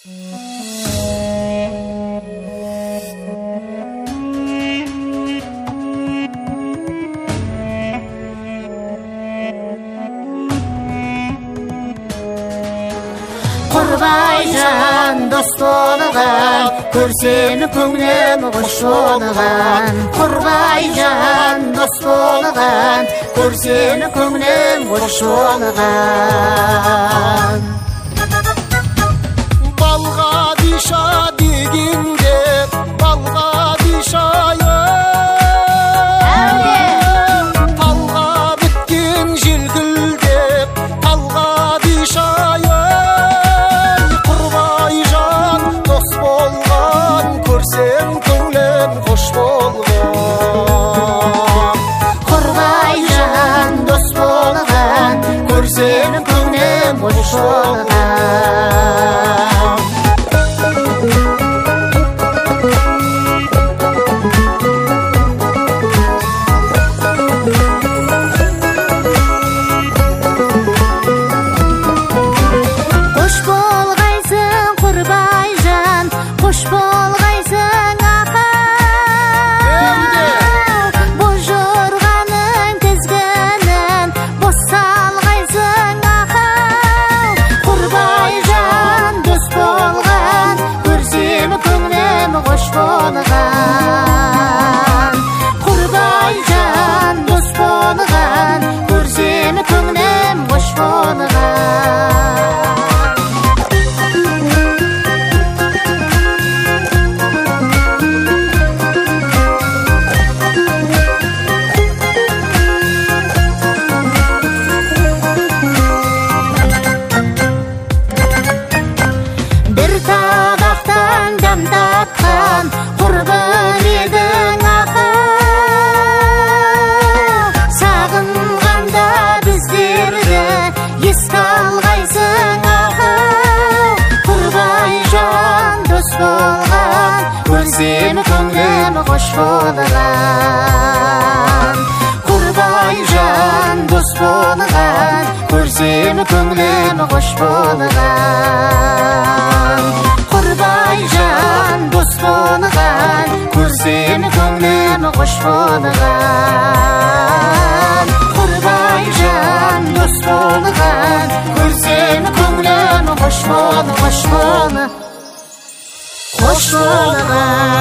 Құрбайжан дос болған, көрсем көңлем қош болған. Құрбайжан дос болған, көрсем көңлем қош болған. Балға диша дегенде, балға дишайы, талға біткен жел гүлдеп, талға дишайы. Құрбайжан дос болған, көрсем көңлем қош болған. Құрбайжан дос болған, көрсем көңлем қош болған. Құрбайжан дос болған, көрсем көңлем қош болған. Бір табақтан дәм татқан құрбым едің ақы, сағынғанда біздерді еске алғайсың ақы. Құрбайжан дос болған, көрсем көңлем қош болған. Құрбайжан дос болған, көрсем көңлем қош болған. Құрбайжан дос болған, көрсем көңлем қош болған. Құрбайжан дос болған, көрсем көңлем қош болған.